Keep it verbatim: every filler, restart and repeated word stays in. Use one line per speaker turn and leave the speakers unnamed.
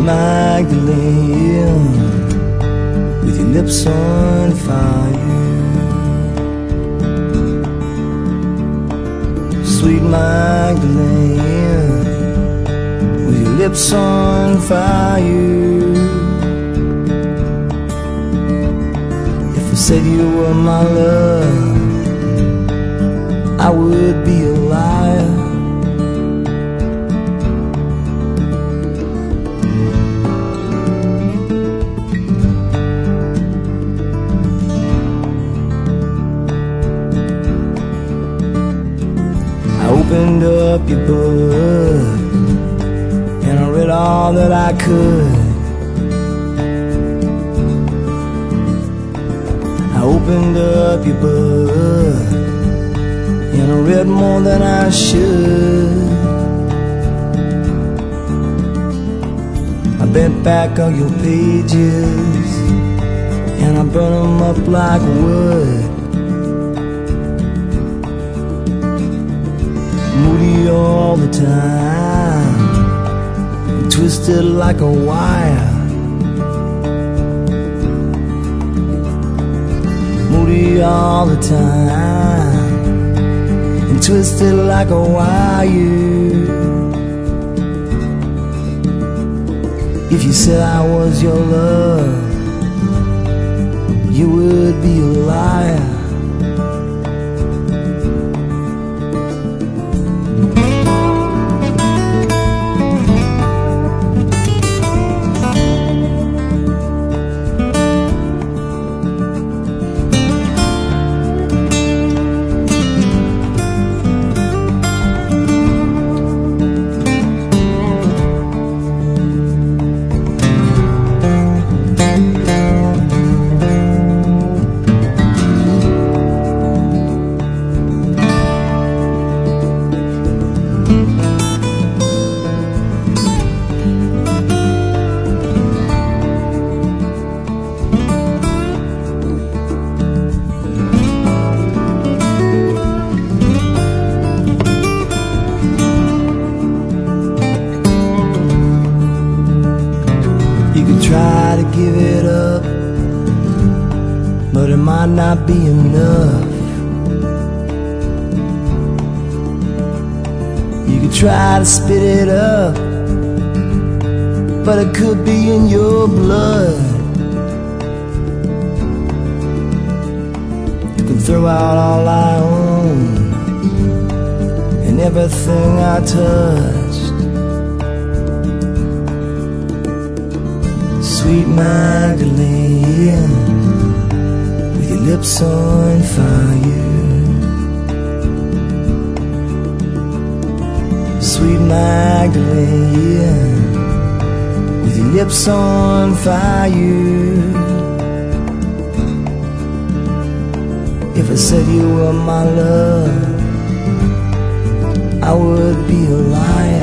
Magdalene, with your lips on fire. Sweet Magdalene, with your lips on fire. If I said you were my love, I would be a liar. I opened up your book and I read all that I could. I opened up your book and I read more than I should. I bent back on your pages and I burned them up like wood. Moody all the time, twisted like a wire. Moody all the time, and twisted like a wire. If you said I was your love, you would be a liar. You could try to give it up, but it might not be enough. You could try to spit it up, but it could be in your blood. You can throw out all I own and everything I touched. Sweet Magdalene, with your lips on fire. Sweet Magdalene, with your lips on fire. If I said you were my love, I would be a liar.